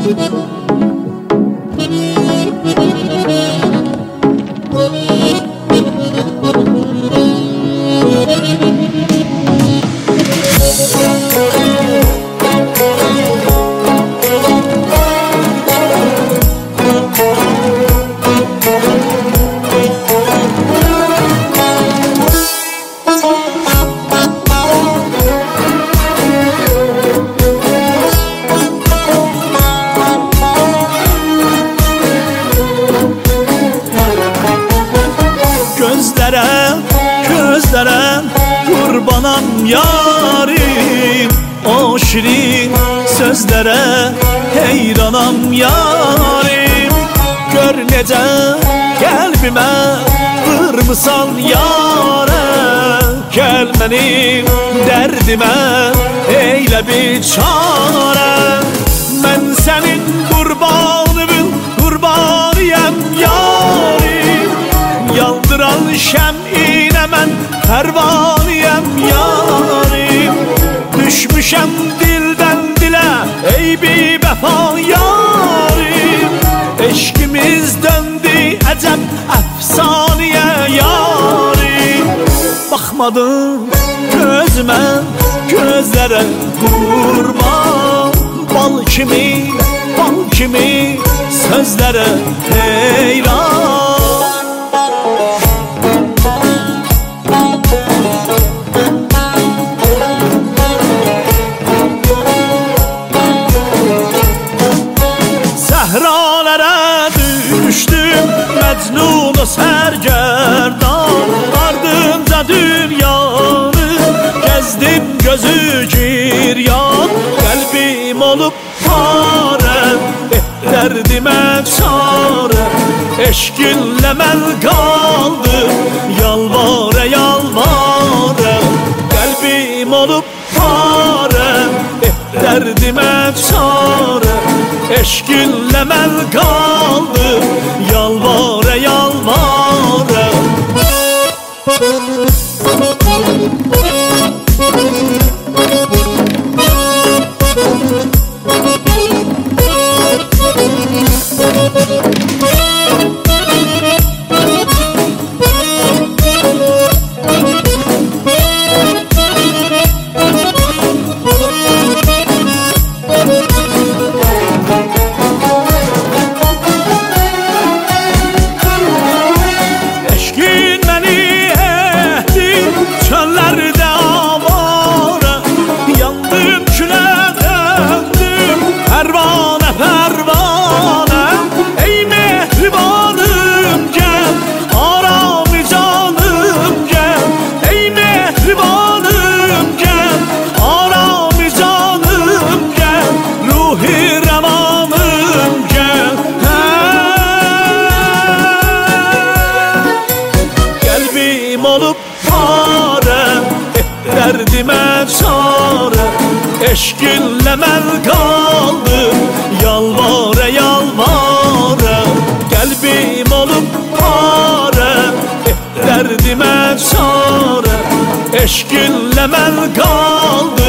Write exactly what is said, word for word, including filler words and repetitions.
Gözlere kurbanam yarim, o şirin sözlere heyranam yarim. Gör necə qəlbimə vurmusan yare, gəl mənim dərdimə eylə bir çare. Mən sənin qurbanımın qurbanıyam yarim, yandıran şəm'inə mən pərvaniyəm yarim. Düşmüşəm dildən dilə ey bir vəfa yarim, eşkimiz döndü əcəb əfsaniyə yarim. Baxmadın gözümə, gözlərə qurban, bal kimi, bal kimi sözlərə heyran. Səhralərə düşdüm, məcnun o sərgərdan, ardınca dünyanı gəzdim gözü giryan. Qəlbim olub parə, dərdimə çarə, eşqinlə mən qaldım yalvara yalvara. Qəlbim olub parə, dərdimə çarə, eşqinlə mən qaldım yalvara yalvara. Çöllərdə avara, yandım külə döndüm pərvanə pərvanə. Ey mehribanım gəl, arami canım gəl. Ey mehribanım gəl, arami canım gəl. Ruhi rəvanım gəl. Qəlbim olub parə, dərdimə çarə, eşqinlə mən qaldım yalvara yalvara. Qəlbim olub parə, dərdimə çarə, eşqinlə mən qaldım